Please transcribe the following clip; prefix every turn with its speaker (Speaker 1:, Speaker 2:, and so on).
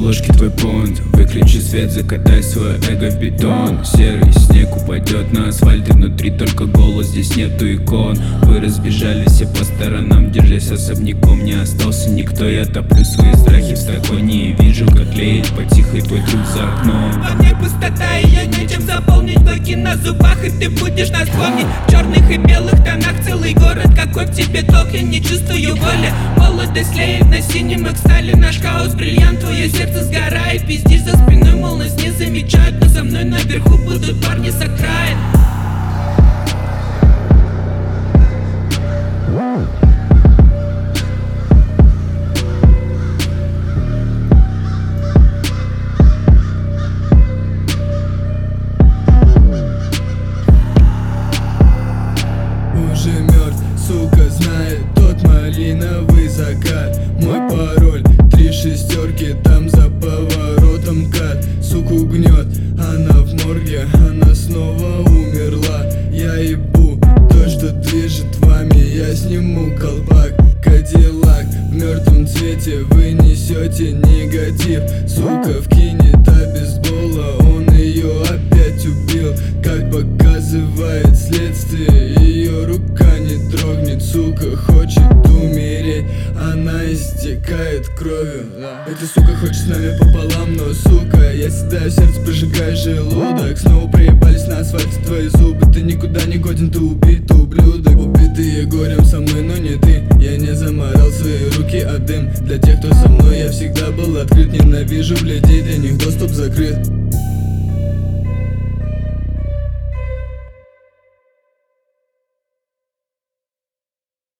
Speaker 1: обложке твой понт. Выключи свет, закатай свое эго в бетон. Серый снег упадет на асфальт, и внутри только голос, здесь нету икон. Вы разбежались все по сторонам, держась особняком. Не остался никто, я топлю свои страхи в стаконе. И вижу, как леет потихо твой труп за окном.
Speaker 2: Во мне пустота, ее нечем заполнить. Блоки на зубах, и ты будешь нас помнить. В черных и белых тонах целый город. Какой в тебе ток, я не чувствую боли. Молодость леет на синем экстале. Наш хаос бриллиант, твое сердце сгорает. Пиздишь за спиной, мол, нас не замечают. Но за мной наверху будут парни с окраин.
Speaker 3: Уже мертв, сука, знает тот малиновый закат. Мой пароль 3 шестерки, там за поворотом кат. Суку гнет, она в морге, она снова умерла. Я ебу то, что движет вами, я сниму колпак. Кадиллак в мертвом цвете, вы несете негатив. Сука вкинет обезбола, он ее опять убил. Как показывает следствие, ее рука не дрогнет. Сука хочет умереть, она истекает кровью. Эта сука хочет с нами пополам, но сука, я седаю сердце, прожигаю желудок. Снова проебались на асфальте твои зубы. Ты никуда не годен, ты убит, ублюдок. Убитые горем со мной, но не ты. Я не заморал свои руки от дым. Для тех, кто со мной, я всегда был открыт. Ненавижу людей, для них доступ закрыт.